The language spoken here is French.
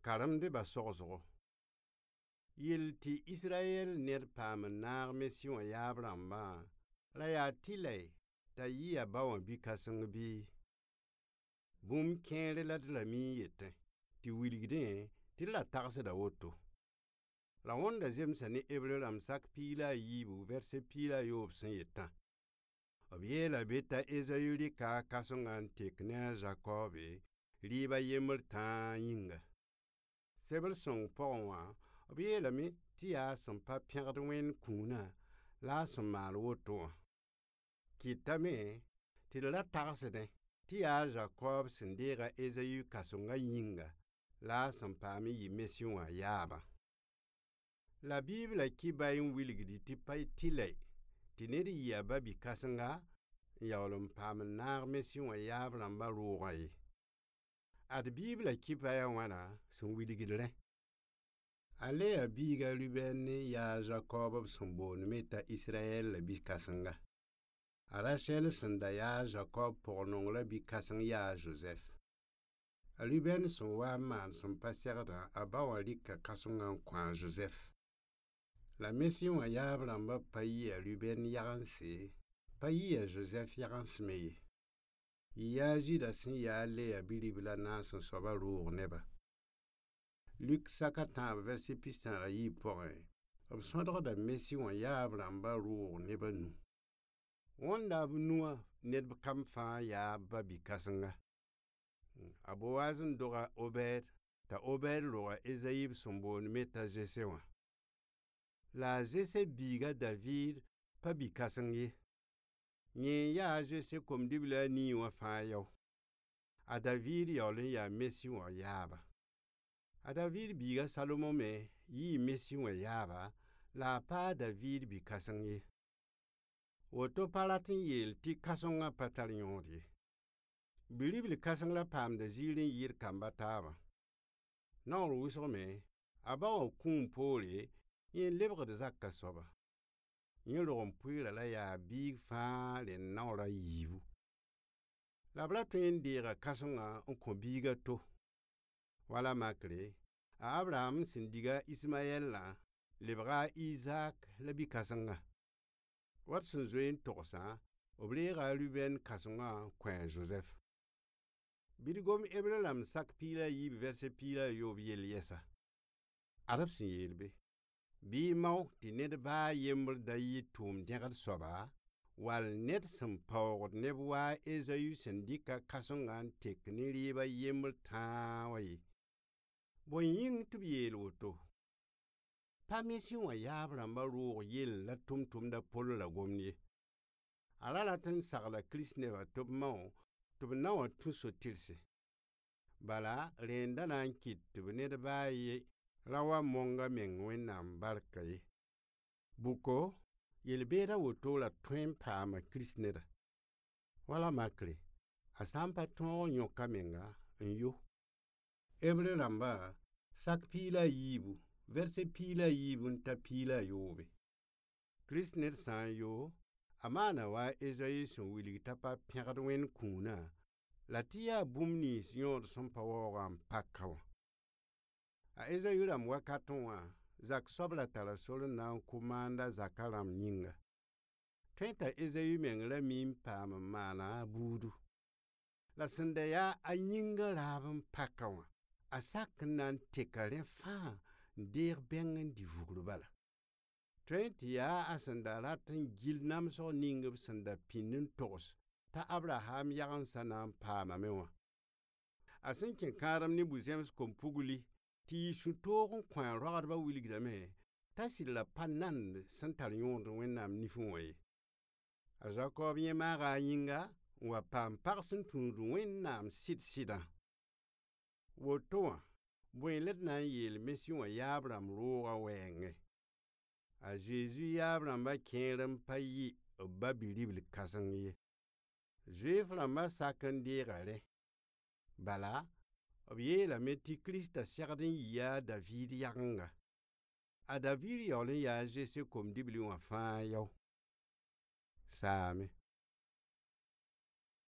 Karamde ba sogzgo. Yil ti Israel ner pam naag mission ya Abraham la ya tilay ta yi ya bawan bi kasang bi. Bum kẽere la d la mi yetẽ tɩ wilgdẽ tɩ la tagsda woto. La wõnda zemsa ne Hebreu rãmb sak piila a yiibu verset piila a yoob sẽn yetã. B yeela be t'a Ezayu rɩka kãsengã n tek ne a Zakobe rɩɩba yembr tãag yĩnga. Sebr sõng pʋgẽ wã b yeelame tɩ yaa sẽn pa pẽgd Wẽnd kũunã la a sẽn maal woto wã. Kɩtame tɩ d ra tagsdẽ tɩ yaa Zakob sẽn deega Ezayu kãsengã yĩnga la a sẽn paam n yɩ mission wã yaabã. La Bɩbla kɩ-bay n wilgdi tɩ pa tɩlay tɩ ned yɩ a ba-bi-kãsenga n yaool n paam n naag mission wã yaab rãmbã roogã ye. Ad Bɩbla kɩ-bayã wãna sẽn wilgdrẽ. A Leya biiga Ruben yaa Zakob b sẽn boondme t'a Israyɛl la bi-kãsenga. A Rachel sẽn da yaa Zakob pʋg-nongrã bi-kãseng yaa Zozɛf. A Ruben sẽn wa n maan sẽn pa segdã a ba wã rɩka kãsengã n kõ a Zozɛf. La mission wã yaab rãmbã pa yɩ a Ruben yagense, pa yɩ a Zozɛf yagensme me ye. Yɩ yaa Zɩɩda sẽn yaa Leya bi-ribla naasẽ soabã roog neba. Luk saka tãab verset pis-tãagã yɩɩ pʋgẽ, b sõdgda mission wã yaab rãmbã roog nebã nu. Wõnda b nuwã ned kam fãa yaa ba-bi-kãsenga. A Boaz n doga Obɛɛd, t'a Obɛɛd roga Ezayi b sẽn boondme t'a Zese wã. La a Zese biiga Daviid pa bi-kãseng ye. Yẽ yaa Zese kom-dibla a nii wã fãa yao. A Daviid yaool n yaa mission wã yaaba. A Daviid biiga Salomo me yɩɩ mission wã yaaba, la a paa Daviid bi-kãseng ye. Woto pa rat n yeel tɩ kãsengã pa tar yõod ye. Bi-ribl kãseng ra paamda ziir n yɩɩd kamba taabã. Naoor wʋsgme, a ba wã kũum poore, yẽ lebgd zakã soaba. Yẽ rog-n-pʋɩɩra la yaa biig fãa rẽnd naoorã yiibu. La b ra tõe n deega kãsengã n kõ biigã to. Wala makre, a Abraham sẽn diga Ismayɛllã lebga a Izak la bi-kãsengã. Wat sẽn zoe n togsã, b reega a Ruben kãsengã kõ a Zozɛf. Bɩd-gom Hebreu rãmb sak piila a yiib verset piila a yoob yell yɛsa. Ad b sẽn yeel be. Bɩ mao tɩ ned baa yembr da yɩ tʋʋm dẽgd soaba, wall ned sẽn paoogd neb waa Ezayu sẽn dɩka kãsengã n tek ne rɩɩba yembr tãag wã ye. Bõe yĩng tɩ b yeel woto? Pa mission wã yaab rãmbã roog yell la tʋmtʋmda Pol la gomd ye. A ra rat n sagla Kirist nebã tɩ b mao tɩ b na wã tũ so-tɩrse. Bala rẽendã na n kɩt tɩ b ned baa ye ra wa monga meng Wẽnnaam barka ye. Buko, yel-beedã woto ra tõe n paama Kirist neda. Wala makre, a sã n pa tõog n yõka menga n yo. Hebreu rãmbã sak piila a yiibu, verset piila a yiibu n ta piila a yoobe. Kirist ned sã n yo, a maana waa Ezayi sẽn wilg t'a pa pẽgd Wẽnd kũunã, la tɩ yaa bũmb nins yõod sẽn pa waoogã n pakã wã. A Ezayu rãmb wakatẽ wã, zak soab ra tara sor n na n kʋ maanda zakã rãmb yĩnga. Tõe t'a Ezayu meng ra mi n paam n maana a buudu. La sẽn da yaa a yĩnga raab n pakã wã, a sak n na n teka rẽ fãa n deeg bɛng n dɩ vugr bala. Tõe tɩ yaa a sẽn da rat n gill namsg ning b sẽn da pĩnd n togs t'a Abraham yagensã na n paamame wã. A sẽn kẽ kãadem ne bu-zẽms kom-pugli tɩ yɩ sũ-toog n kõ a roagdbã wilgdame t'a sɩd la pa nand sẽn tar yõod Wẽnnaam nifẽ wã ye. A Zakob yẽ maaga a yĩnga n wa paam pag sẽn tũud Wẽnnaam sɩd-sɩdã. Woto wã, bõe la d na n yeel mission wã yaab rãmb roogã wɛɛngẽ? A Zeezi yaab rãmbã kẽer n pa yɩ b ba bi-ribl kãseng ye. Zoeef rãmbã sak n deega rẽ. Bala, b yeelame tɩ Kiristã segd n yɩ a Daviid yagenga. A Daviid yaool n yaa Zese kom-dibli wã fãa yao. Saame.